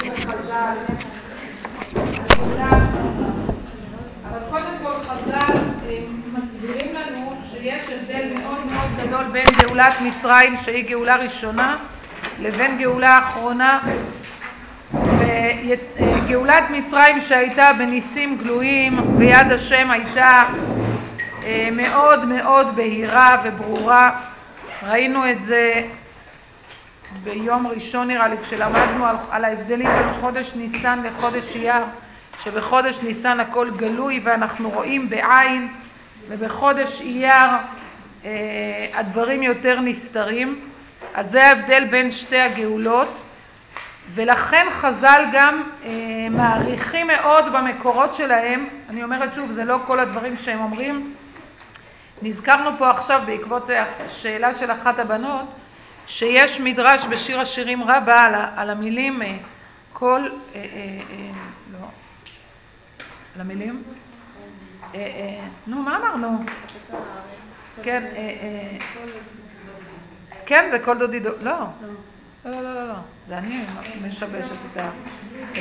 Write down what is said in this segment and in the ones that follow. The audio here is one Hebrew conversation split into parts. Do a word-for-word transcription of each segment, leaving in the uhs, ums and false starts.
חז"ל, הגאולה האחרונה. אבל קודם כל חז"ל מסבירים לנו שיש הבדל מאוד מאוד גדול בין גאולת מצרים שהיא גאולה ראשונה לבין גאולה אחרונה. וגאולת מצרים שהייתה בניסים גלויים ביד השם הייתה מאוד מאוד בהירה וברורה. ראינו את זה ביום ראשון נראה לי כשלמדנו על, על ההבדלים בין חודש ניסן לחודש אייר, שבחודש ניסן הכל גלוי ואנחנו רואים בעין, ובחודש אייר אה, הדברים יותר נסתרים. אז זה ההבדל בין שתי הגאולות, ולכן חז"ל גם אה, מעריכים מאוד במקורות שלהם. אני אומרת שוב, זה לא כל הדברים שהם אומרים. נזכרנו פה עכשיו בעקבות השאלה של אחת הבנות שיש מדרש בשיר השירים רבה על, על המילים כל אה, אה, אה, לא על המילים אה, אה, נו מה אמרנו כן אה, אה, כן זה כל דודי דוד לא לא לא לא לא זה אני משבשת את ה אה,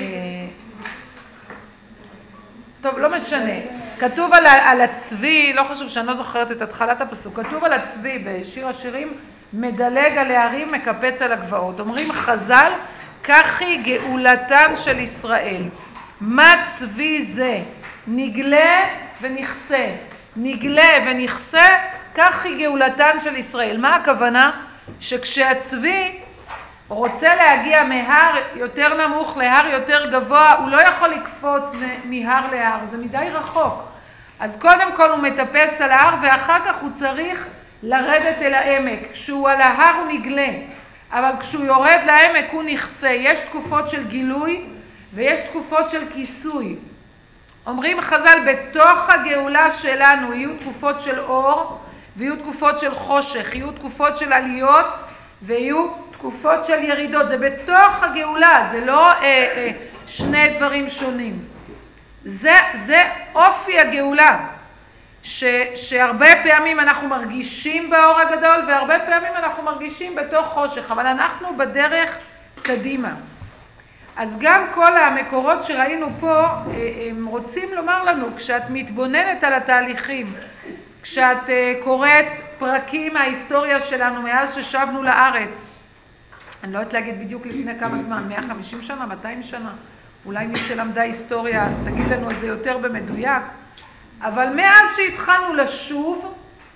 טוב, לא משנה. כתוב על, על הצבי, לא חשוב שאני לא זוכרת את התחלת הפסוק, כתוב על הצבי בשיר השירים, מדלג על הערים, מקפץ על הגבעות. אומרים חז"ל, כך היא גאולתן של ישראל. מה צבי זה? נגלה ונכסה. נגלה ונכסה, כך היא גאולתן של ישראל. מה הכוונה? שכשהצבי רוצה להגיע מהר יותר נמוך להר יותר גבוה, הוא לא יכול לקפוץ מהר להר, זה מדי רחוק. אז קודם כל הוא מטפס על ההר ואחר כך הוא צריך לרדת אל העמק. כשהוא על ההר הוא נגלה, אבל כשהוא יורד לעמק הוא נכסה. יש תקופות של גילוי ויש תקופות של כיסוי. אומרים חז"ל, בתוך הגאולה שלנו יהיו תקופות של אור ויהיו תקופות של חושך, יהיו תקופות של עליות ויהיו תקופות של ירידות. זה בתוך הגאולה, זה לא אה, אה, שני דברים שונים. זה, זה אופי הגאולה, ש, שהרבה פעמים אנחנו מרגישים באור הגדול והרבה פעמים אנחנו מרגישים בתוך חושך, אבל אנחנו בדרך קדימה. אז גם כל המקורות שראינו פה הם רוצים לומר לנו, כשאת מתבוננת על התהליכים, כשאת קוראת פרקים מההיסטוריה שלנו מאז ששבנו לארץ, אני לא יודעת להגיד בדיוק לפני כמה זמן, מאה וחמישים שנה, מאתיים שנה, אולי מי שלמדה היסטוריה תגיד לנו את זה יותר במדויק, אבל מאז שהתחלנו לשוב,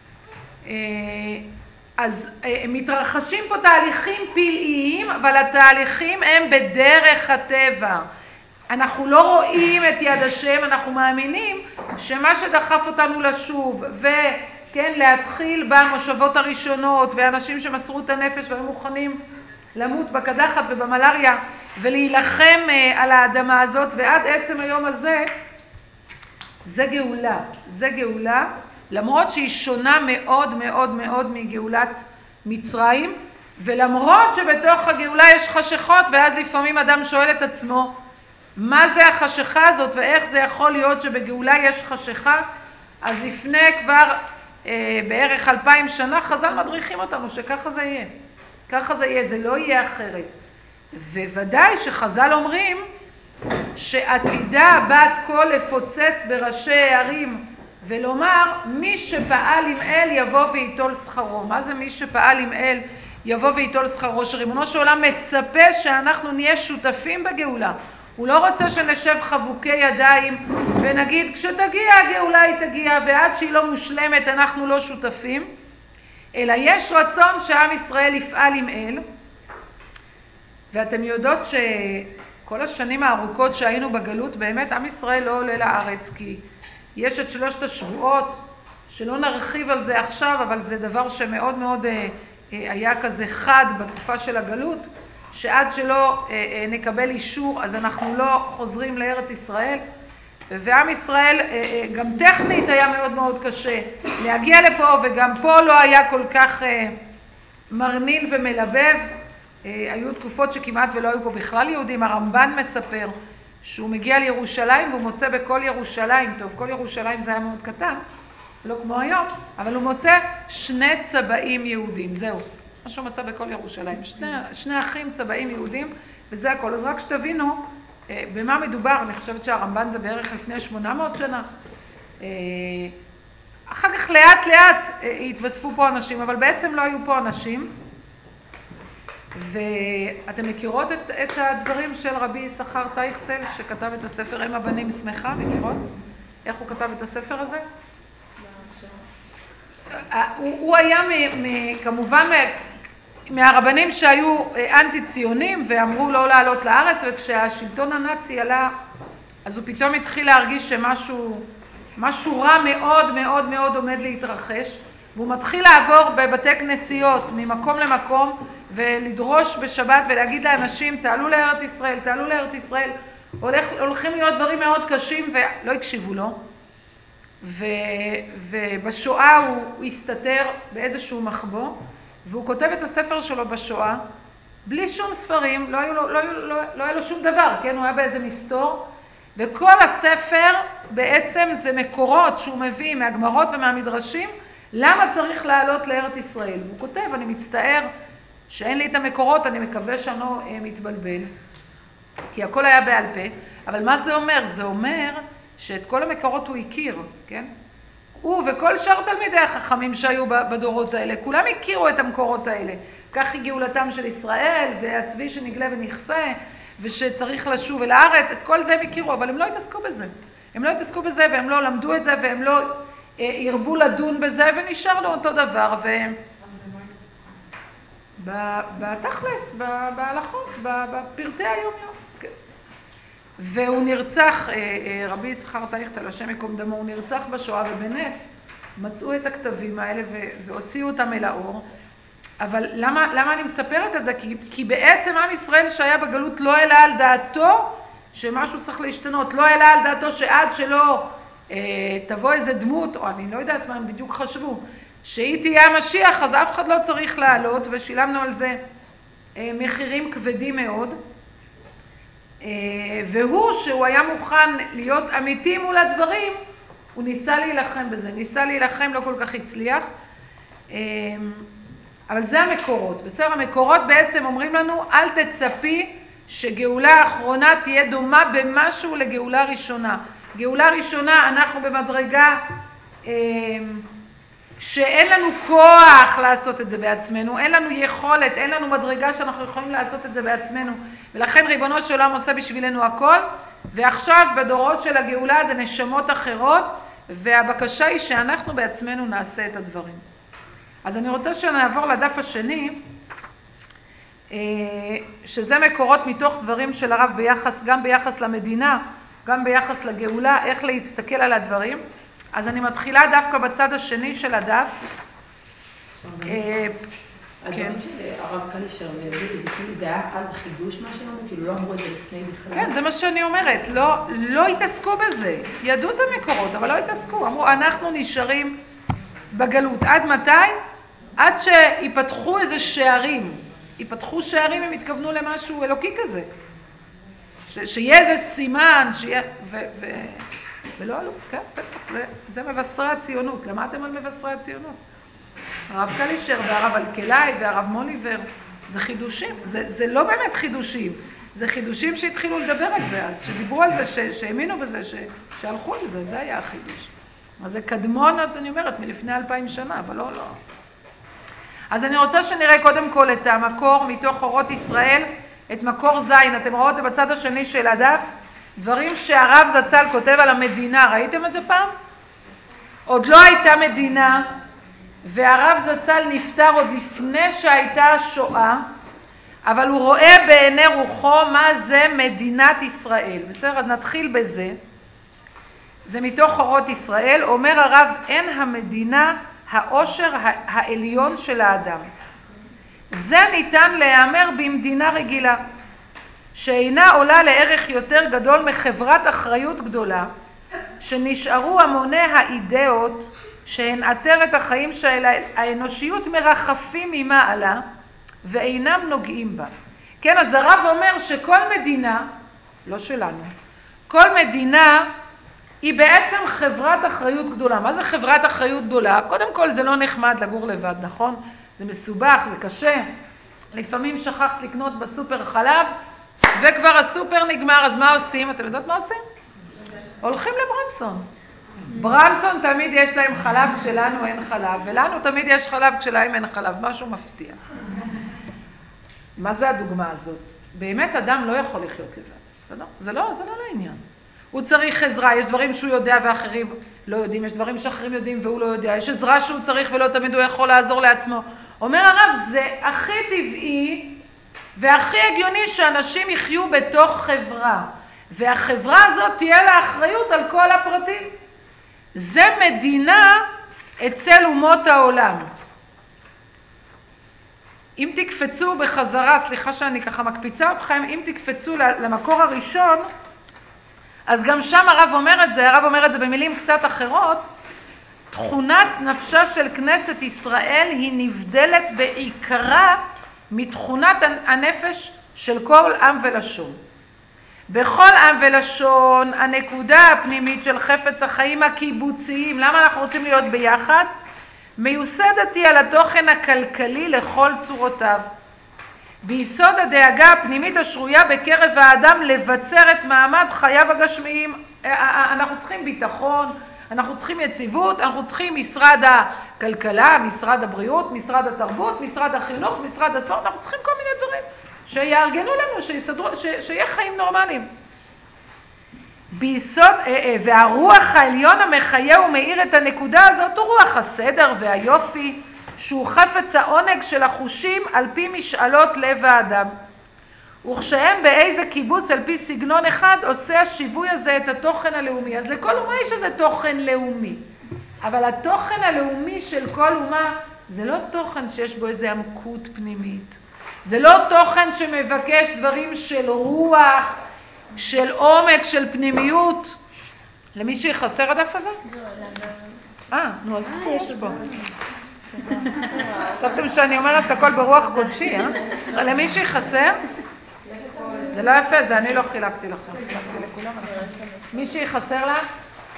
אז מתרחשים פה תהליכים פלאיים, אבל התהליכים הם בדרך הטבע. אנחנו לא רואים את יד השם, אנחנו מאמינים שמה שדחף אותנו לשוב, וכן להתחיל במושבות הראשונות, ואנשים שמסרו את הנפש והיו מוכנים למות בקדחת ובמלריה, ולהילחם על האדמה הזאת, ועד עצם היום הזה, זה גאולה. זה גאולה. למרות שהיא שונה מאוד מאוד מאוד מגאולת מצרים, ולמרות שבתוך הגאולה יש חשכות, ואז לפעמים אדם שואל את עצמו, מה זה החשכה הזאת ואיך זה יכול להיות שבגאולה יש חשכה? אז לפני כבר אה, בערך אלפיים שנה חז"ל מדריכים אותנו שככה זה יהיה. ככה זה יהיה, זה לא יהיה אחרת. וודאי שחז"ל אומרים שעתידה בת קול לפוצץ בראשי הערים, ולומר, מי שפעל עם אל יבוא ויטול שכרו. מה זה מי שפעל עם אל יבוא ויטול שכרו? שריבונו של עולם מצפה שאנחנו נהיה שותפים בגאולה. הוא לא רוצה שנשב חבוקי ידיים ונגיד, כשתגיע הגאולה היא תגיע, ועד שהיא לא מושלמת אנחנו לא שותפים, אלא יש רצון שעם ישראל יפעל עם אל. ואתם יודעות שכל השנים הארוכות שהיינו בגלות, באמת עם ישראל לא עולה לארץ, כי יש את שלושת השבועות, שלא נרחיב על זה עכשיו, אבל זה דבר שמאוד מאוד אה, אה, היה כזה חד בתקופה של הגלות, שעד שלא אה, אה, נקבל אישור, אז אנחנו לא חוזרים לארץ ישראל, ועם ישראל אה, אה, גם טכנית היה מאוד מאוד קשה להגיע לפה, וגם פה לא היה כל כך אה, מרנין ומלבב. אה, היו תקופות שכמעט ולא היו פה בכלל יהודים. הרמב"ן מספר שהוא מגיע לירושלים והוא מוצא בכל ירושלים, טוב, כל ירושלים זה היה מאוד קטן, לא כמו היום, אבל הוא מוצא שני צבעים יהודים, זהו, מה שהוא מצא בכל ירושלים, שני, שני אחים צבעים יהודים, וזה הכל. אז רק שתבינו במה מדובר, אני חושבת שהרמב"ן זה בערך לפני שמונה מאות שנה. אחר כך לאט לאט התווספו פה אנשים, אבל בעצם לא היו פה אנשים. ואתם מכירות את, את הדברים של רבי יששכר טייכטל, שכתב את הספר אם הבנים שמחה, מכירות? איך הוא כתב את הספר הזה? הוא, הוא היה מ, מ, כמובן מהרבנים שהיו אנטי ציונים ואמרו לא לעלות לארץ, וכשהשלטון הנאצי עלה, אז הוא פתאום התחיל להרגיש שמשהו משהו רע מאוד מאוד מאוד עומד להתרחש, והוא מתחיל לעבור בבתי כנסיות ממקום למקום ולדרוש בשבת ולהגיד לאנשים תעלו לארץ ישראל, תעלו לארץ ישראל, הולך, הולכים להיות דברים מאוד קשים, ולא הקשיבו לו. ו, ובשואה הוא, הוא הסתתר באיזשהו מחבוא, והוא כותב את הספר שלו בשואה, בלי שום ספרים, לא, היו לו, לא, לא, לא היה לו שום דבר, כן? הוא היה באיזה מסתור, וכל הספר בעצם זה מקורות שהוא מביא מהגמרות ומהמדרשים, למה צריך לעלות לארץ ישראל. הוא כותב, אני מצטער שאין לי את המקורות, אני מקווה שאני לא מתבלבל, כי הכל היה בעל פה, אבל מה זה אומר? זה אומר שאת כל המקורות הוא הכיר, כן? הוא וכל שאר תלמידי החכמים שהיו בדורות האלה, כולם הכירו את המקורות האלה. כך היא גאולתם של ישראל, והצבי שנגלה ונכסה, ושצריך לשוב אל הארץ, את כל זה הם הכירו, אבל הם לא התעסקו בזה. הם לא התעסקו בזה, והם לא למדו את זה, והם לא אה, הרבו לדון בזה, ונשאר לו אותו דבר. והם... בתכלס, בהלכות, בפרטי היום-יום. כן. והוא נרצח, רבי יששכר טייכטל, השם יקום דמו, הוא נרצח בשואה, ובנס מצאו את הכתבים האלה והוציאו אותם אל האור. אבל למה, למה אני מספרת את זה? כי, כי בעצם עם ישראל שהיה בגלות לא העלה על דעתו שמשהו צריך להשתנות, לא העלה על דעתו שעד שלא אה, תבוא איזה דמות, או אני לא יודעת מה הם בדיוק חשבו, שהיא תהיה המשיח, אז אף אחד לא צריך לעלות, ושילמנו על זה אה, מחירים כבדים מאוד. אה, והוא, שהוא היה מוכן להיות אמיתי מול הדברים, הוא ניסה להילחם בזה, ניסה להילחם, לא כל כך הצליח. אה, אבל זה המקורות. בסדר, המקורות בעצם אומרים לנו, אל תצפי שגאולה האחרונה תהיה דומה במשהו לגאולה ראשונה. גאולה ראשונה, אנחנו במדרגה אה, שאין לנו כוח לעשות את זה בעצמנו, אין לנו יכולת, אין לנו מדרגה שאנחנו יכולים לעשות את זה בעצמנו, ולכן ריבונו של עולם עושה בשבילנו הכל, ועכשיו בדורות של הגאולה זה נשמות אחרות, והבקשה היא שאנחנו בעצמנו נעשה את הדברים. אז אני רוצה שנעבור לדף השני, שזה מקורות מתוך דברים של הרב ביחס, גם ביחס למדינה, גם ביחס לגאולה, איך להסתכל על הדברים. אז אני מתחילה דווקא בצד השני של הדף. הדברים של הרב קלישר, זה היה אז חידוש מה שלנו? כאילו לא אמרו את זה לפני בכלל? כן, זה מה שאני אומרת. לא התעסקו בזה. ידעו את המקורות, אבל לא התעסקו. אמרו, אנחנו נשארים בגלות. עד מתי? עד שיפתחו איזה שערים. יפתחו שערים, הם התכוונו למשהו אלוקי כזה. שיהיה איזה סימן, שיהיה... ולא עלו, כן, בטח, זה, זה מבשרי הציונות. למדתם על מבשרי הציונות? הרב קלישר והרב אלקלעי והרב מוליבר, זה חידושים, זה, זה לא באמת חידושים, זה חידושים שהתחילו לדבר על זה, אז שדיברו על זה, ש, שהאמינו בזה, ש, שהלכו על זה, זה היה החידוש. אז זה קדמון, אני אומרת, מלפני אלפיים שנה, אבל לא, לא. אז אני רוצה שנראה קודם כל את המקור מתוך אורות ישראל, את מקור זין, אתם רואים את זה בצד השני של הדף, דברים שהרב זצ"ל כותב על המדינה, ראיתם את זה פעם? עוד לא הייתה מדינה, והרב זצ"ל נפטר עוד לפני שהייתה השואה, אבל הוא רואה בעיני רוחו מה זה מדינת ישראל. בסדר, אז נתחיל בזה. זה מתוך אורות ישראל, אומר הרב, אין המדינה העושר העליון של האדם. זה ניתן להיאמר במדינה רגילה. שאינה עולה לערך יותר גדול מחברת אחריות גדולה, שנשארו המוני האידאות שהן עטרת החיים של האנושיות מרחפים ממעלה ואינם נוגעים בה. כן, אז הרב אומר שכל מדינה, לא שלנו, כל מדינה היא בעצם חברת אחריות גדולה. מה זה חברת אחריות גדולה? קודם כל זה לא נחמד לגור לבד, נכון? זה מסובך, זה קשה. לפעמים שכחת לקנות בסופר חלב, וכבר הסופר נגמר, אז מה עושים? אתם יודעות מה עושים? הולכים לברמסון. ברמסון תמיד יש להם חלב כשלנו אין חלב, ולנו תמיד יש חלב כשלהם אין חלב, משהו מפתיע. מה זה הדוגמה הזאת? באמת אדם לא יכול לחיות לבד, בסדר? זה לא, זה לא לעניין. הוא צריך עזרה, יש דברים שהוא יודע ואחרים לא יודעים, יש דברים שאחרים יודעים והוא לא יודע, יש עזרה שהוא צריך ולא תמיד הוא יכול לעזור לעצמו. אומר הרב, זה הכי טבעי והכי הגיוני שאנשים יחיו בתוך חברה, והחברה הזאת תהיה לה אחריות על כל הפרטים. זה מדינה אצל אומות העולם. אם תקפצו בחזרה, סליחה שאני ככה מקפיצה אתכם, אם תקפצו למקור הראשון, אז גם שם הרב אומר את זה, הרב אומר את זה במילים קצת אחרות, תכונת נפשה של כנסת ישראל היא נבדלת בעיקרה מתכונת הנפש של כל עם ולשון. בכל עם ולשון, הנקודה הפנימית של חפץ החיים הקיבוציים, למה אנחנו רוצים להיות ביחד? מיוסדת היא על התוכן הכלכלי לכל צורותיו. ביסוד הדאגה הפנימית השרויה בקרב האדם לבצר את מעמד חייו הגשמיים. אנחנו צריכים ביטחון, אנחנו צריכים יציבות, אנחנו צריכים משרד הכלכלה, משרד הבריאות, משרד התרבות, משרד החינוך, משרד הספורט, אנחנו צריכים כל מיני דברים שיארגנו לנו, שיסדרו, ש, שיהיה חיים נורמליים. ביסוד, והרוח העליון המחיה ומאיר את הנקודה הזאת הוא רוח הסדר והיופי, שהוא חפץ העונג של החושים על פי משאלות לב האדם. וכשהם באיזה קיבוץ על פי סגנון אחד עושה השיווי הזה את התוכן הלאומי. אז לכל אומה יש איזה תוכן לאומי. אבל התוכן הלאומי של כל אומה זה לא תוכן שיש בו איזה עמקות פנימית. זה לא תוכן שמבקש דברים של רוח, של עומק, של פנימיות. למי שיחסר הדף הזה? אה, נו, אז פה יש פה. חשבתם שאני אומרת את הכל ברוח קודשי, אה? למי שיחסר? זה לא יפה, זה אני לא חילקתי לכם. חילקתי לכולם. מי שיחסר לה?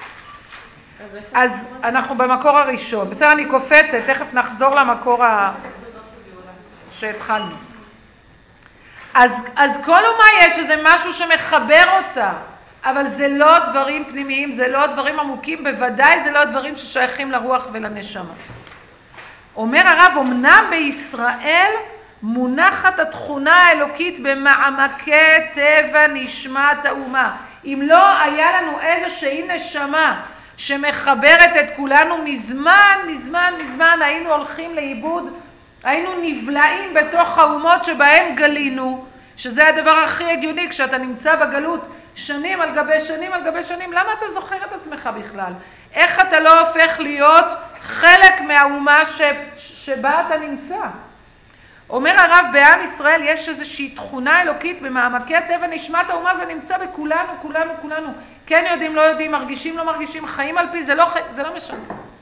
אז אנחנו במקור הראשון. בסדר, אני קופצת, תכף נחזור למקור שהתחלנו. אז, אז כל אומה יש איזה משהו שמחבר אותה, אבל זה לא דברים פנימיים, זה לא דברים עמוקים, בוודאי זה לא דברים ששייכים לרוח ולנשמה. אומר הרב, אמנם בישראל מונחת התכונה האלוקית במעמקי טבע נשמת האומה. אם לא היה לנו איזושהי נשמה שמחברת את כולנו מזמן, מזמן, מזמן היינו הולכים לאיבוד, היינו נבלעים בתוך האומות שבהם גלינו, שזה הדבר הכי הגיוני כשאתה נמצא בגלות שנים על גבי שנים על גבי שנים. למה אתה זוכר את עצמך בכלל? איך אתה לא הופך להיות חלק מהאומה ש... שבה אתה נמצא? אומר הרב, בעם ישראל יש איזושהי תכונה אלוקית במעמקי הטבע נשמת האומה, זה נמצא בכולנו, כולנו, כולנו. כן יודעים, לא יודעים, מרגישים, לא מרגישים, חיים על פי, זה לא, זה לא משנה.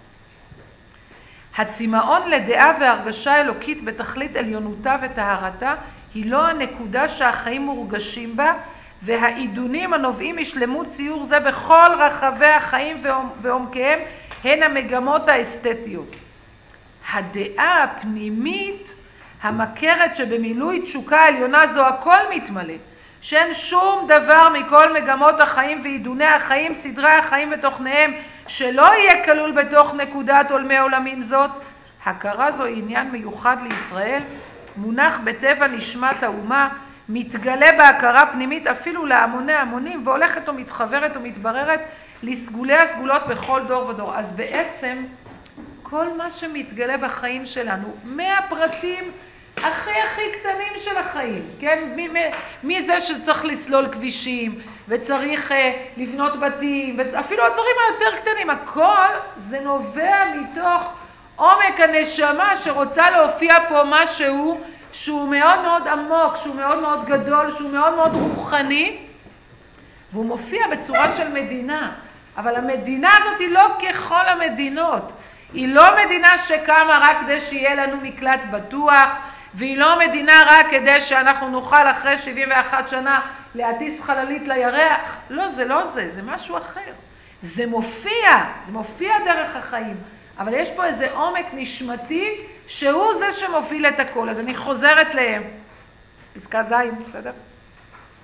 הצמאון לדעה והרגשה אלוקית בתכלית עליונותה וטהרתה היא לא הנקודה שהחיים מורגשים בה, והעידונים הנובעים משלמות ציור זה בכל רחבי החיים ועומקיהם הן המגמות האסתטיות. הדעה הפנימית המכרת שבמילוי תשוקה עליונה זו הכל מתמלא, שאין שום דבר מכל מגמות החיים ועידוני החיים, סדרי החיים ותוכניהם, שלא יהיה כלול בתוך נקודת עולמי עולמים זאת. הכרה זו עניין מיוחד לישראל, מונח בטבע נשמת האומה, מתגלה בהכרה פנימית אפילו להמוני המונים, והולכת ומתחברת ומתבררת לסגולי הסגולות בכל דור ודור. אז בעצם כל מה שמתגלה בחיים שלנו, מהפרטים הכי הכי קטנים של החיים, כן? מזה שצריך לסלול כבישים, וצריך uh, לבנות בתים, אפילו הדברים היותר קטנים, הכל זה נובע מתוך עומק הנשמה שרוצה להופיע פה משהו שהוא מאוד מאוד עמוק, שהוא מאוד מאוד גדול, שהוא מאוד מאוד רוחני, והוא מופיע בצורה של מדינה. אבל המדינה הזאת היא לא ככל המדינות. היא לא מדינה שקמה רק כדי שיהיה לנו מקלט בטוח, והיא לא מדינה רק כדי שאנחנו נוכל אחרי שבעים ואחת שנה להטיס חללית לירח. לא, זה לא זה, זה משהו אחר. זה מופיע, זה מופיע דרך החיים. אבל יש פה איזה עומק נשמתי שהוא זה שמוביל את הכל. אז אני חוזרת לפסקה ז', בסדר?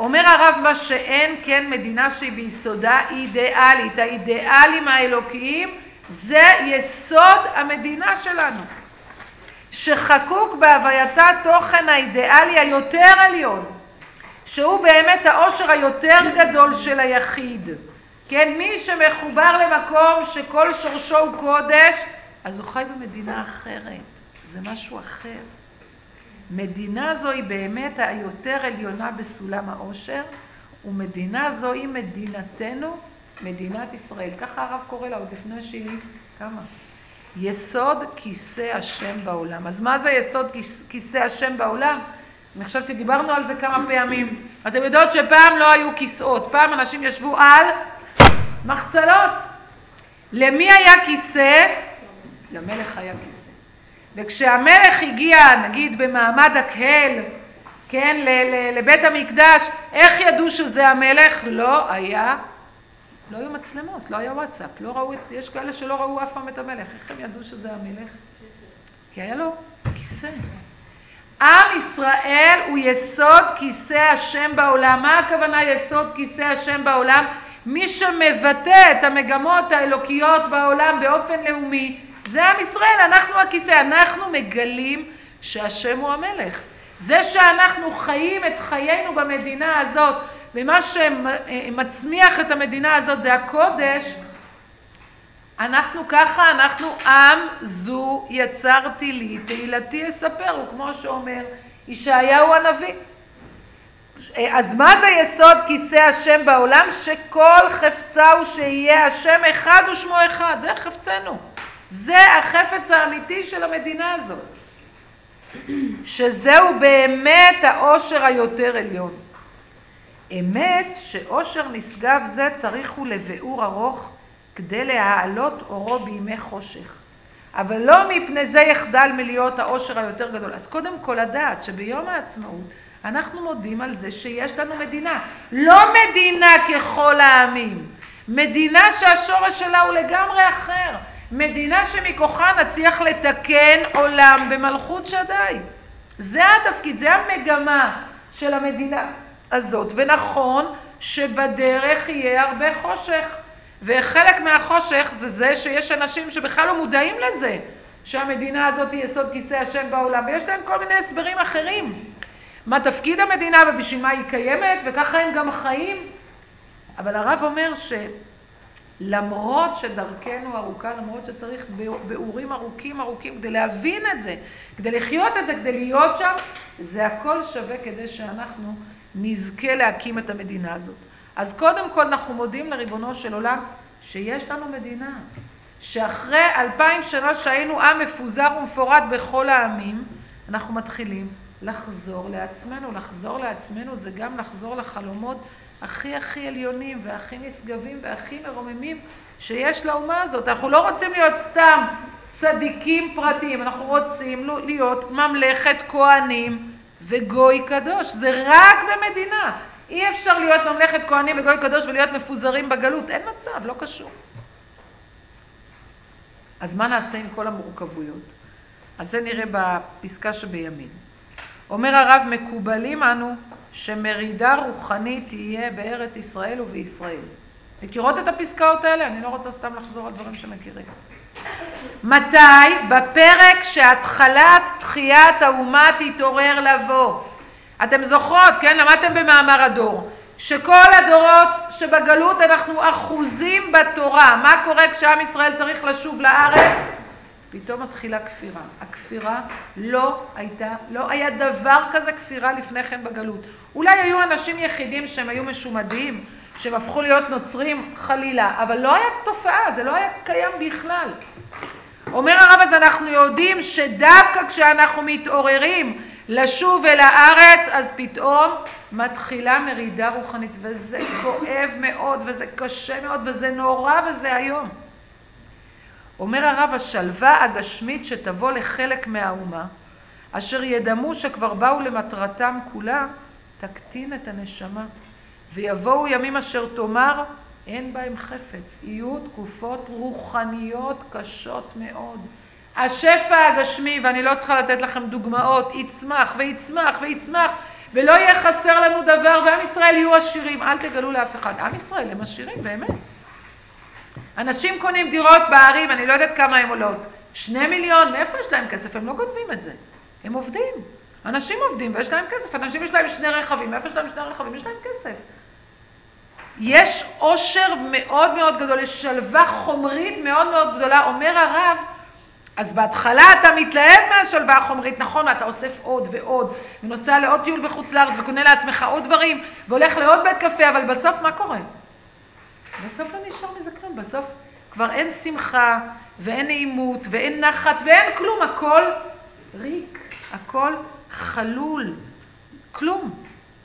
אומר הרב, מה שאין כן מדינה שהיא ביסודה אידיאלית. האידיאלים האלוקיים זה יסוד המדינה שלנו, שחקוק בהווייתה תוכן האידיאלי היותר עליון, שהוא באמת האושר היותר גדול של היחיד. כן, מי שמחובר למקום שכל שורשו הוא קודש, אז הוא חי במדינה אחרת, זה משהו אחר. מדינה זו היא באמת היותר עליונה בסולם האושר, ומדינה זו היא מדינתנו, מדינת ישראל. ככה הרב קורא לה עוד לפני שהיא כמה? יסוד כיסא השם בעולם. אז מה זה יסוד כיסא השם בעולם? אני חושבת שדיברנו על זה כמה פעמים. אתם יודעות שפעם לא היו כיסאות, פעם אנשים ישבו על מחצלות. למי היה כיסא? למלך היה כיסא. וכשהמלך הגיע, נגיד במעמד הקהל, כן, לבית המקדש, איך ידעו שזה המלך? לא היה, לא היו מצלמות, לא היה וואטסאפ, לא ראו, יש כאלה שלא ראו אף פעם את המלך. איך הם ידעו שזה המלך? כי היה לו כיסא. עם ישראל הוא יסוד כיסא השם בעולם. מה הכוונה יסוד כיסא השם בעולם? מי שמבטא את המגמות האלוקיות בעולם באופן לאומי, זה עם ישראל, אנחנו הכיסא, אנחנו מגלים שהשם הוא המלך. זה שאנחנו חיים את חיינו במדינה הזאת, ומה שמצמיח את המדינה הזאת זה הקודש, אנחנו ככה, אנחנו עם זו יצרתי לי, תהילתי אספר, וכמו שאומר ישעיהו הנביא. אז מה זה יסוד כיסא השם בעולם? שכל חפצה הוא שיהיה השם אחד ושמו אחד, זה חפצנו. זה החפץ האמיתי של המדינה הזאת. שזהו באמת האושר היותר עליון. אמת שאושר נשגב זה צריך הוא לביאור ארוך כדי להעלות אורו בימי חושך. אבל לא מפני זה יחדל מלהיות האושר היותר גדול. אז קודם כל לדעת שביום העצמאות אנחנו מודים על זה שיש לנו מדינה. לא מדינה ככל העמים. מדינה שהשורש שלה הוא לגמרי אחר. מדינה שמכוחה נצליח לתקן עולם במלכות שדי. זה התפקיד, זה המגמה של המדינה הזאת. ונכון שבדרך יהיה הרבה חושך. וחלק מהחושך זה זה שיש אנשים שבכלל לא מודעים לזה, שהמדינה הזאת היא יסוד כיסא השם בעולם. ויש להם כל מיני הסברים אחרים. מה תפקיד המדינה ובשביל מה היא קיימת, וככה הם גם חיים. אבל הרב אומר ש... למרות שדרכנו ארוכה, למרות שצריך באורים ארוכים ארוכים כדי להבין את זה, כדי לחיות את זה, כדי להיות שם, זה הכל שווה כדי שאנחנו נזכה להקים את המדינה הזאת. אז קודם כל אנחנו מודים לריבונו של עולם שיש לנו מדינה, שאחרי אלפיים שנה שהיינו עם מפוזר ומפורד בכל העמים, אנחנו מתחילים לחזור לעצמנו. לחזור לעצמנו זה גם לחזור לחלומות הכי הכי עליונים והכי נשגבים והכי מרוממים שיש לאומה הזאת. אנחנו לא רוצים להיות סתם צדיקים פרטיים, אנחנו רוצים להיות ממלכת כהנים וגוי קדוש. זה רק במדינה. אי אפשר להיות ממלכת כהנים וגוי קדוש ולהיות מפוזרים בגלות. אין מצב, לא קשור. אז מה נעשה עם כל המורכבויות? אז זה נראה בפסקה שבימין. אומר הרב, מקובלים אנו שמרידה רוחנית תהיה בארץ ישראל ובישראל. מכירות את הפסקאות האלה? אני לא רוצה סתם לחזור על דברים שמכירים. מתי? בפרק שהתחלת תחיית האומה תתעורר לבוא. אתם זוכרות, כן? למדתם במאמר הדור, שכל הדורות שבגלות אנחנו אחוזים בתורה. מה קורה כשעם ישראל צריך לשוב לארץ? פתאום מתחילה כפירה. הכפירה לא הייתה, לא היה דבר כזה כפירה לפני כן בגלות. אולי היו אנשים יחידים שהם היו משומדים, שהם הפכו להיות נוצרים חלילה, אבל לא היה תופעה, זה לא היה קיים בכלל. אומר הרב, אז אנחנו יודעים שדווקא כשאנחנו מתעוררים לשוב אל הארץ, אז פתאום מתחילה מרידה רוחנית, וזה כואב מאוד, וזה קשה מאוד, וזה נורא, וזה היום. אומר הרב, השלווה הגשמית שתבוא לחלק מהאומה, אשר ידמו שכבר באו למטרתם כולה, תקטין את הנשמה. ויבואו ימים אשר תאמר, אין בהם חפץ. יהיו תקופות רוחניות קשות מאוד. השפע הגשמי, ואני לא צריכה לתת לכם דוגמאות, יצמח ויצמח ויצמח, ולא יהיה חסר לנו דבר, ועם ישראל יהיו עשירים. אל תגלו לאף אחד. עם ישראל הם עשירים, באמת. אנשים קונים דירות בערים, אני לא יודעת כמה הם עולות. שני מיליון, מאיפה יש להם כסף? הם לא גונבים את זה. הם עובדים. אנשים עובדים ויש להם כסף. אנשים יש להם שני רכבים. מאיפה יש להם שני רכבים? יש להם כסף. יש עושר מאוד מאוד גדול, יש שלווה חומרית מאוד מאוד גדולה. אומר הרב, אז בהתחלה אתה מתלהב מהשלווה החומרית, נכון, אתה אוסף עוד ועוד, ונוסע לעוד טיול בחוץ לארץ, וקונה לעצמך עוד דברים, והולך לעוד בית קפה, אבל בסוף מה קורה? בסוף לא נשאר מזה כלום, בסוף כבר אין שמחה, ואין נעימות, ואין נחת, ואין כלום, הכל ריק, הכל חלול, כלום.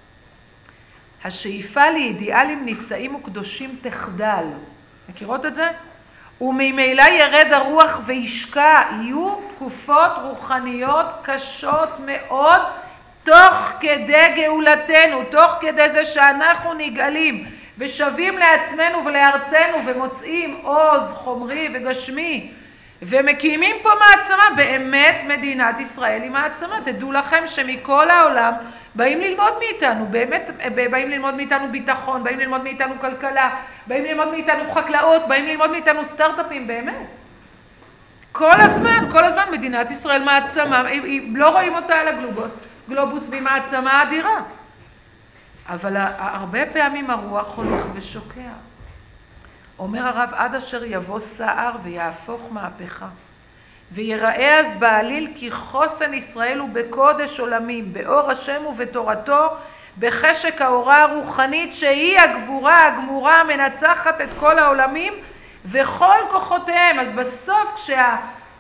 השאיפה לאידיאלים נישאים וקדושים תחדל. מכירות את זה? וממילא ירד הרוח וישקע. יהיו תקופות רוחניות קשות מאוד תוך כדי גאולתנו, תוך כדי זה שאנחנו נגאלים ושווים לעצמנו ולארצנו ומוצאים עוז חומרי וגשמי ומקימים פה מעצמה. באמת מדינת ישראל היא מעצמה. תדעו לכם שמכל העולם באים ללמוד מאיתנו, באמת באים ללמוד מאיתנו ביטחון, באים ללמוד מאיתנו כלכלה, באים ללמוד מאיתנו חקלאות, באים ללמוד מאיתנו סטארט-אפים, באמת. כל הזמן, כל הזמן מדינת ישראל מעצמה, היא, היא, לא רואים אותה על הגלובוס, גלובוס והיא מעצמה אדירה. אבל הרבה פעמים הרוח הולך ושוקע. אומר הרב, עד אשר יבוא סער ויהפוך מהפכה. ויראה אז בעליל כי חוסן ישראל הוא בקודש עולמים, באור השם ובתורתו, בחשק האורה הרוחנית שהיא הגבורה הגמורה המנצחת את כל העולמים וכל כוחותיהם. אז בסוף כשה,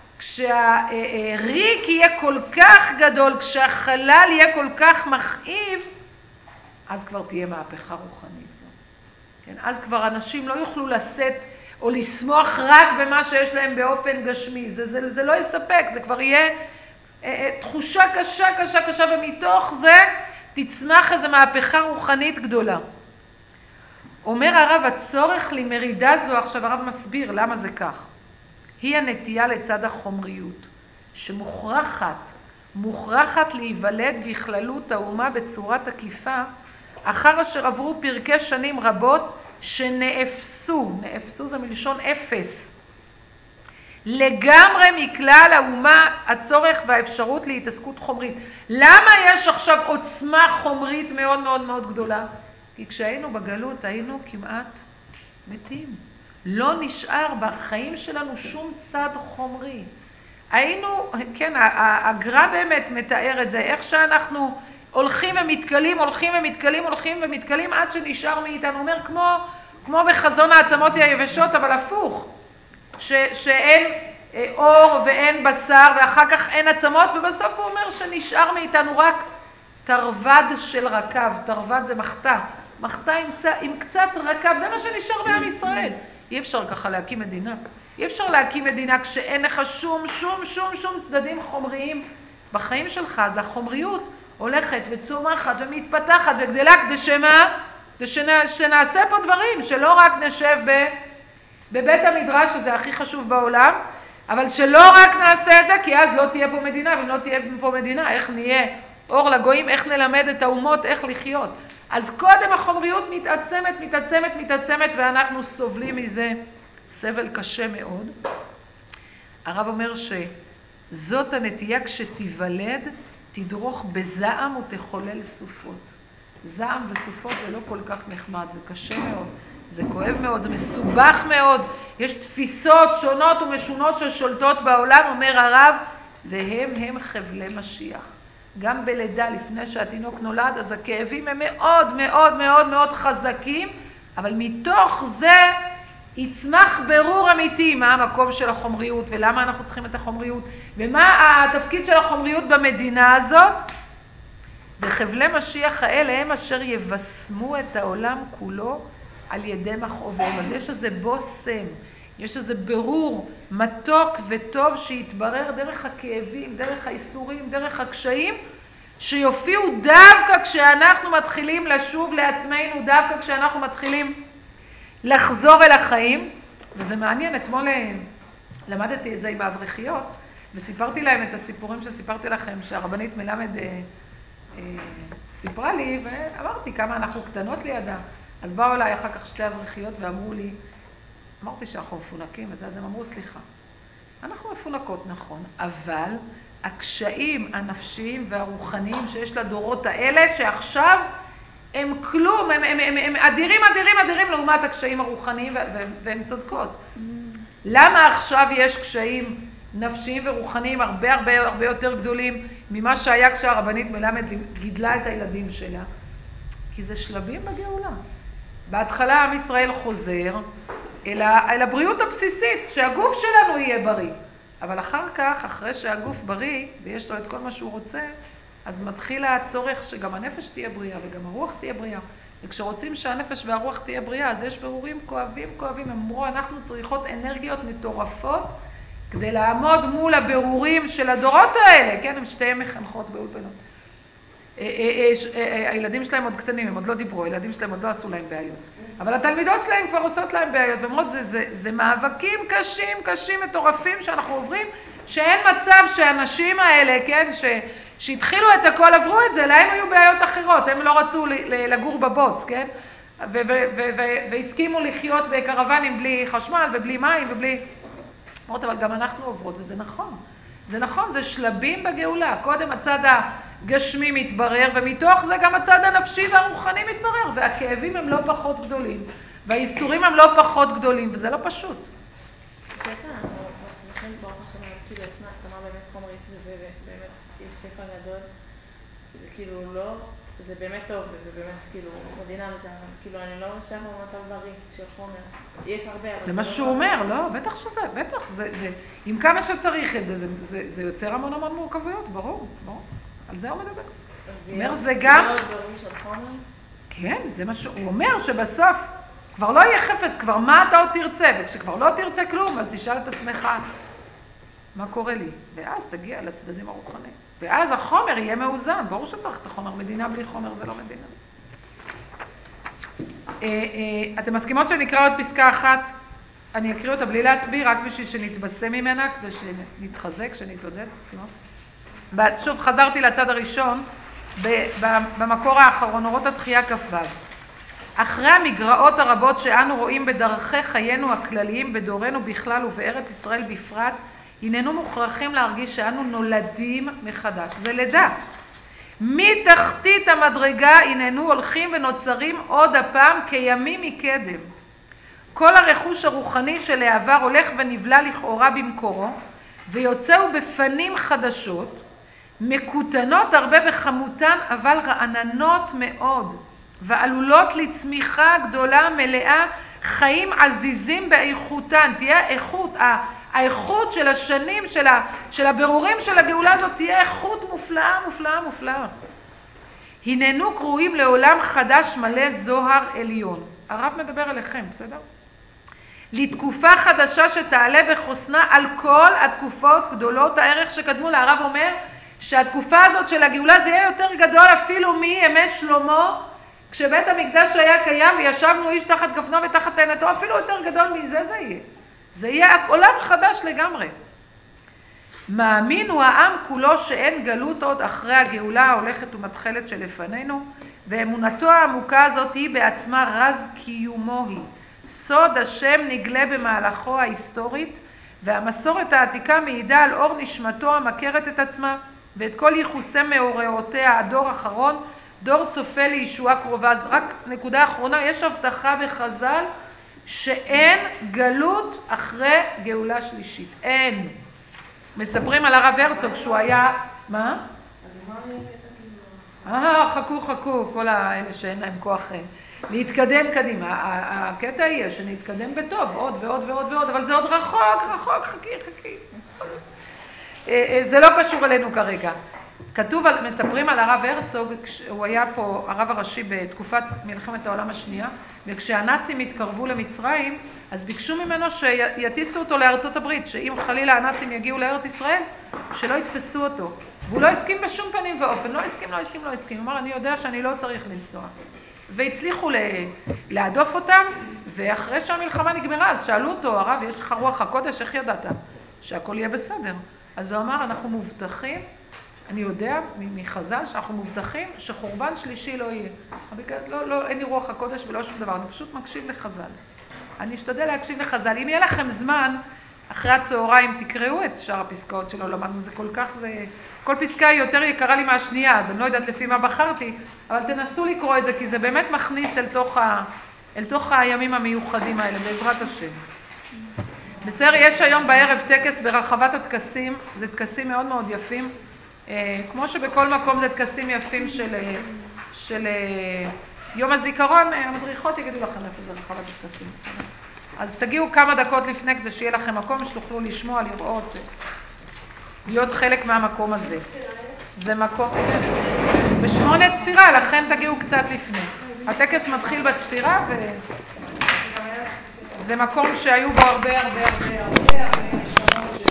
כשהריק יהיה כל כך גדול, כשהחלל יהיה כל כך מכאיב, אז כבר תהיה מהפכה רוחנית. כן? אז כבר אנשים לא יוכלו לשאת או לשמוח רק במה שיש להם באופן גשמי. זה, זה, זה לא יספק, זה כבר יהיה אה, תחושה קשה, קשה, קשה, ומתוך זה תצמח איזו מהפכה רוחנית גדולה. אומר הרב, הצורך למרידה זו, עכשיו הרב מסביר למה זה כך. היא הנטייה לצד החומריות, שמוכרחת, מוכרחת להיוולד בכללות האומה בצורה תקיפה, אחר אשר עברו פרקי שנים רבות, שנאפסו, נאפסו זה מלשון אפס, לגמרי מכלל האומה הצורך והאפשרות להתעסקות חומרית. למה יש עכשיו עוצמה חומרית מאוד מאוד מאוד גדולה? כי כשהיינו בגלות היינו כמעט מתים. לא נשאר בחיים שלנו שום צד חומרי. היינו, כן, הגר"א באמת מתאר את זה, איך שאנחנו הולכים ומתקלים, הולכים ומתקלים, הולכים ומתקלים, עד שנשאר מאיתנו. אומר, כמו, כמו בחזון העצמות היבשות, אבל הפוך. ש, שאין אה, אור ואין בשר, ואחר כך אין עצמות, ובסוף הוא אומר שנשאר מאיתנו רק תרווד של רקב. תרווד זה מחתה. מחתה עם, עם קצת רקב, זה מה שנשאר בעם ישראל. אי אפשר ככה להקים מדינה. אי אפשר להקים מדינה כשאין לך שום, שום, שום, שום צדדים חומריים בחיים שלך. אז החומריות הולכת וצומחת ומתפתחת וגדלה, כדי שמה? כדי שנעשה פה דברים, שלא רק נשב ב, בבית המדרש, שזה הכי חשוב בעולם, אבל שלא רק נעשה את זה, כי אז לא תהיה פה מדינה, ואם לא תהיה פה מדינה, איך נהיה אור לגויים, איך נלמד את האומות, איך לחיות. אז קודם החומריות מתעצמת, מתעצמת, מתעצמת, ואנחנו סובלים מזה סבל קשה מאוד. הרב אומר שזאת הנטייה כשתיוולד, תדרוך בזעם ותחולל סופות. זעם וסופות זה לא כל כך נחמד, זה קשה מאוד, זה כואב מאוד, זה מסובך מאוד. יש תפיסות שונות ומשונות ששולטות בעולם, אומר הרב, והם הם חבלי משיח. גם בלידה, לפני שהתינוק נולד, אז הכאבים הם מאוד מאוד מאוד מאוד חזקים, אבל מתוך זה יצמח ברור אמיתי מה המקום של החומריות, ולמה אנחנו צריכים את החומריות, ומה התפקיד של החומריות במדינה הזאת. וחבלי משיח האלה הם אשר יבשמו את העולם כולו על ידי מכאוביהם. אז יש איזה בושם, יש איזה ברור מתוק וטוב שיתברר דרך הכאבים, דרך האיסורים, דרך הקשיים, שיופיעו דווקא כשאנחנו מתחילים לשוב לעצמנו, דווקא כשאנחנו מתחילים לחזור אל החיים. וזה מעניין, אתמול למדתי את זה עם האברכיות, וסיפרתי להם את הסיפורים שסיפרתי לכם, שהרבנית מלמד אה, אה, סיפרה לי, ואמרתי כמה אנחנו קטנות לידה. אז באו אליי אחר כך שתי אברכיות ואמרו לי, אמרתי שאנחנו מפונקים, אז הם אמרו, סליחה, אנחנו מפונקות, נכון, אבל הקשיים הנפשיים והרוחניים שיש לדורות האלה, שעכשיו הם כלום, הם, הם, הם, הם אדירים, אדירים, אדירים לעומת הקשיים הרוחניים, והם צודקות. למה עכשיו יש קשיים נפשיים ורוחניים הרבה הרבה הרבה יותר גדולים ממה שהיה כשהרבנית מלמד גידלה את הילדים שלה? כי זה שלבים בגאולה. בהתחלה עם ישראל חוזר אל, ה, אל הבריאות הבסיסית, שהגוף שלנו יהיה בריא. אבל אחר כך, אחרי שהגוף בריא ויש לו את כל מה שהוא רוצה, אז מתחיל הצורך שגם הנפש תהיה בריאה וגם הרוח תהיה בריאה. וכשרוצים שהנפש והרוח תהיה בריאה, אז יש ברורים כואבים, כואבים. הם אמרו, אנחנו צריכות אנרגיות מטורפות כדי לעמוד מול הבירורים של הדורות האלה. כן, הם שתיהם מחנכות באולפנות. הילדים שלהם עוד קטנים, הם עוד לא דיברו, הילדים שלהם עוד לא עשו להם בעיות. אבל התלמידות שלהם כבר עושות להם בעיות. ואומרות, זה, זה, זה מאבקים קשים, קשים, מטורפים שאנחנו עוברים, שאין מצב שהאנשים האלה, כן, ש... שהתחילו את הכל, עברו את זה, להם היו בעיות אחרות, הם לא רצו לגור בבוץ, כן? והסכימו לחיות בקרוונים בלי חשמל ובלי מים ובלי... אומרת, אבל גם אנחנו עוברות, וזה נכון. זה נכון, זה שלבים בגאולה. קודם הצד הגשמי מתברר, ומתוך זה גם הצד הנפשי והרוחני מתברר, והכאבים הם לא פחות גדולים, והאיסורים הם לא פחות גדולים, וזה לא פשוט. יש אנחנו מצליחים ברוך השם, כאילו יש מעצמה באמת חומרית, ובאמת יש שפע גדול, זה כאילו לא, זה באמת טוב, וזה באמת כאילו מדינה וזה, כאילו אני לא משך במצב בריא של חומר, יש הרבה. זה מה שהוא אומר, לא? בטח שזה, בטח, זה, זה, עם כמה שצריך את זה, זה, זה, זה יוצר המון המון מורכבויות, ברור, ברור, על זה הוא מדבר. הוא אומר, זה גם... זה לא ברור של חומר? כן, זה מה שהוא אומר, שבסוף כבר לא יהיה חפץ, כבר מה אתה עוד תרצה, וכשכבר לא תרצה כלום, אז תשאל את עצמך, מה קורה לי? ואז תגיע לצדדים הרוחניים. ואז החומר יהיה מאוזן. ברור שצריך את החומר. מדינה בלי חומר זה לא מדינה. אתם מסכימות שנקרא עוד פסקה אחת? אני אקריא אותה בלי להסביר, רק בשביל שנתבשם ממנה, כדי שנתחזק, שנתעודד. מסכימות? שוב, חזרתי לצד הראשון, במקור האחרון, אורות התחייה כ"ו. אחרי המגרעות הרבות שאנו רואים בדרכי חיינו הכלליים, בדורנו בכלל ובארץ ישראל בפרט, הננו מוכרחים להרגיש שאנו נולדים מחדש. זה לידה. מתחתית המדרגה הננו הולכים ונוצרים עוד הפעם כימים מקדם. כל הרכוש הרוחני של העבר הולך ונבלע לכאורה במקורו, ויוצאו בפנים חדשות, מקוטנות הרבה בכמותן, אבל רעננות מאוד, ועלולות לצמיחה גדולה מלאה, חיים עזיזים באיכותן. תהיה איכות, האיכות של השנים, של, ה, של הבירורים של הגאולה הזאת, תהיה איכות מופלאה, מופלאה, מופלאה. הננו קרואים לעולם חדש מלא זוהר עליון. הרב מדבר אליכם, בסדר? לתקופה חדשה שתעלה בחוסנה על כל התקופות גדולות הערך שקדמו לה. הרב אומר שהתקופה הזאת של הגאולה זה יהיה יותר גדול אפילו מימי שלמה, כשבית המקדש היה קיים וישבנו איש תחת גפנו ותחת תאנתו, אפילו יותר גדול מזה זה יהיה. זה יהיה עולם חדש לגמרי. מאמין הוא העם כולו שאין גלות עוד אחרי הגאולה ההולכת ומתחלת שלפנינו, ואמונתו העמוקה הזאת היא בעצמה רז קיומו היא. סוד השם נגלה במהלכו ההיסטורית, והמסורת העתיקה מעידה על אור נשמתו המכרת את עצמה, ואת כל ייחוסי מאורעותיה הדור האחרון, דור צופה לישועה קרובה. אז רק נקודה אחרונה, יש הבטחה בחז"ל שאין גלות אחרי גאולה שלישית. אין. מספרים על הרב הרצוג שהוא היה... מה? אה, חכו, חכו, כל האלה שאין להם כוח להתקדם קדימה. הקטע יהיה שנתקדם בטוב, עוד ועוד ועוד ועוד, אבל זה עוד רחוק, רחוק, חכי, חכי. זה לא קשור אלינו כרגע. כתוב, מספרים על הרב הרצוג, הוא היה פה הרב הראשי בתקופת מלחמת העולם השנייה, וכשהנאצים התקרבו למצרים, אז ביקשו ממנו שיטיסו אותו לארצות הברית, שאם חלילה הנאצים יגיעו לארץ ישראל, שלא יתפסו אותו. והוא לא הסכים בשום פנים ואופן, לא הסכים, לא הסכים, לא הסכים. הוא אמר, אני יודע שאני לא צריך לנסוע. והצליחו להדוף אותם, ואחרי שהמלחמה נגמרה, אז שאלו אותו, הרב, יש לך רוח הקודש, איך ידעת? שהכל יהיה בסדר. אז הוא אמר, אנחנו מובטחים אני יודע מחז"ל שאנחנו מובטחים שחורבן שלישי לא יהיה. לא, לא, אין לי רוח הקודש ולא שום דבר, אני פשוט מקשיב לחז"ל. אני אשתדל להקשיב לחז"ל. אם יהיה לכם זמן, אחרי הצהריים תקראו את שאר הפסקאות שלו, למדנו, זה כל כך, זה... כל פסקה היא יותר יקרה לי מהשנייה, אז אני לא יודעת לפי מה בחרתי, אבל תנסו לקרוא את זה, כי זה באמת מכניס אל תוך, ה... אל תוך הימים המיוחדים האלה, בעזרת השם. בסדר, יש היום בערב טקס ברחבת הטקסים, זה טקסים מאוד מאוד יפים, כמו שבכל מקום זה טקסים יפים של, של יום הזיכרון, המדריכות יגידו לכם איפה זה רחבת הטקסים. אז תגיעו כמה דקות לפני כדי שיהיה לכם מקום שתוכלו לשמוע, לראות, להיות חלק מהמקום הזה. זה מקום, בשמונה צפירה, לכן תגיעו קצת לפני. הטקס מתחיל בצפירה וזה מקום שהיו בו הרבה הרבה הרבה הרבה